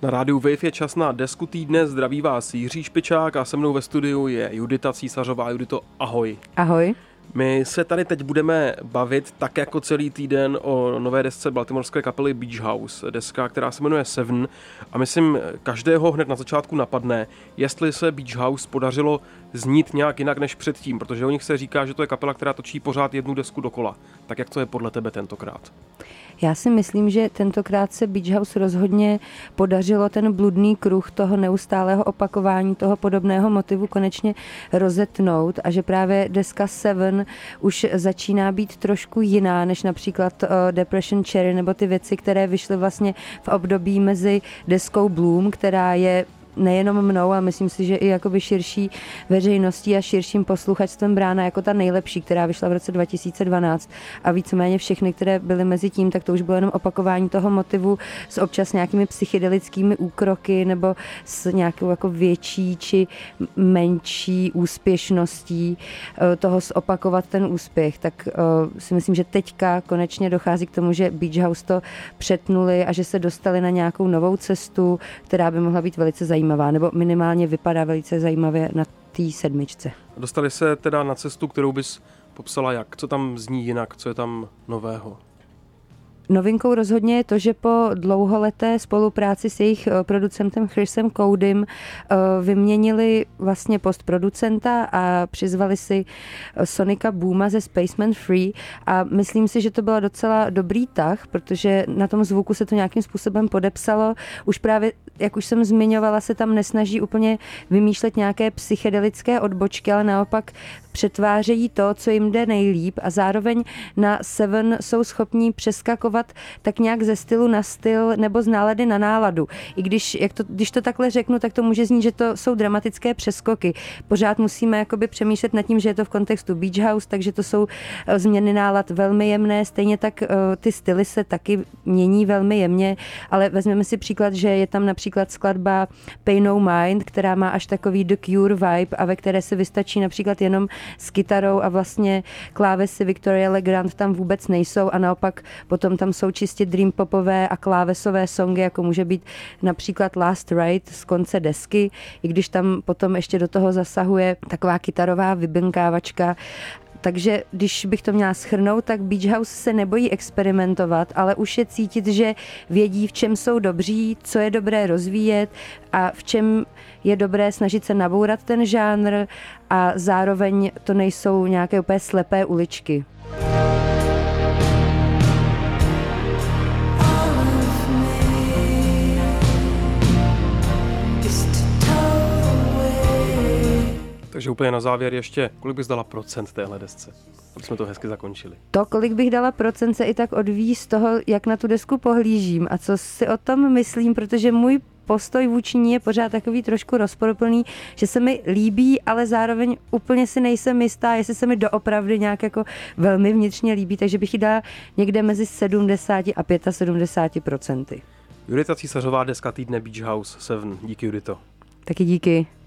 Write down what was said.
Na rádiu Wave je čas na desku týdne. Zdraví vás Jiří Špičák a se mnou ve studiu je Judita Císařová. Judito, ahoj. Ahoj. My se tady teď budeme bavit tak jako celý týden o nové desce baltimorské kapely Beach House. Deska, která se jmenuje Seven a myslím, každého hned na začátku napadne, jestli se Beach House podařilo znít nějak jinak než předtím, protože o nich se říká, že to je kapela, která točí pořád jednu desku dokola. Tak jak to je podle tebe tentokrát? Já si myslím, že tentokrát se Beach House rozhodně podařilo ten bludný kruh toho neustálého opakování, toho podobného motivu konečně rozetnout a že právě deska Seven už začíná být trošku jiná než například Depression Cherry nebo ty věci, které vyšly vlastně v období mezi deskou Bloom, která je nejenom mnou, a myslím si, že i jakoby širší veřejností a širším posluchačstvem brána jako ta nejlepší, která vyšla v roce 2012 a víceméně všechny, které byly mezi tím, tak to už bylo jenom opakování toho motivu s občas nějakými psychedelickými úkroky nebo s nějakou jako větší či menší úspěšností toho zopakovat ten úspěch. Tak si myslím, že teďka konečně dochází k tomu, že Beach House to přetnuli a že se dostali na nějakou novou cestu, která by mohla být velice zajímavá, nebo minimálně vypadá velice zajímavě na té sedmičce. Dostali se teda na cestu, kterou bys popsala jak? Co tam zní jinak? Co je tam nového? Novinkou rozhodně je to, že po dlouholeté spolupráci s jejich producentem Chrisem Codym vyměnili vlastně postproducenta a přizvali si Sonika Booma ze Spaceman Free a myslím si, že to byl docela dobrý tah, protože na tom zvuku se to nějakým způsobem podepsalo. Už právě, jak už jsem zmiňovala, se tam nesnaží úplně vymýšlet nějaké psychedelické odbočky, ale naopak přetvářejí to, co jim jde nejlíp a zároveň na Seven jsou schopní přeskakovat tak nějak ze stylu na styl nebo z nálady na náladu. I když to takhle řeknu, tak to může znít, že to jsou dramatické přeskoky. Pořád musíme jakoby přemýšlet nad tím, že je to v kontextu Beach House, takže to jsou změny nálad velmi jemné, stejně tak ty styly se taky mění velmi jemně, ale vezmeme si příklad, že je tam například skladba Pay No Mind, která má až takový The Cure vibe a ve které se vystačí například jenom s kytarou a vlastně klávesy Victoria Legrand tam vůbec nejsou a naopak potom tam jsou čistě dream popové a klávesové songy, jako může být například Last Ride z konce desky, i když tam potom ještě do toho zasahuje taková kytarová vybinkávačka. Takže když bych to měla shrnout, tak Beach House se nebojí experimentovat, ale už je cítit, že vědí, v čem jsou dobří, co je dobré rozvíjet a v čem je dobré snažit se nabourat ten žánr a zároveň to nejsou nějaké úplně slepé uličky. Takže úplně na závěr ještě, kolik bys dala procent téhle desce? Aby jsme to hezky zakončili. To, kolik bych dala procent, se i tak odvíjí z toho, jak na tu desku pohlížím a co si o tom myslím, protože můj postoj vůči ní je pořád takový trošku rozporuplný, že se mi líbí, ale zároveň úplně si nejsem jistá, jestli se mi doopravdy nějak jako velmi vnitřně líbí, takže bych ji dala někde mezi 70 a 75%. Judita Císařová, deska týdne Beach House 7. Díky, Judito. Taky díky.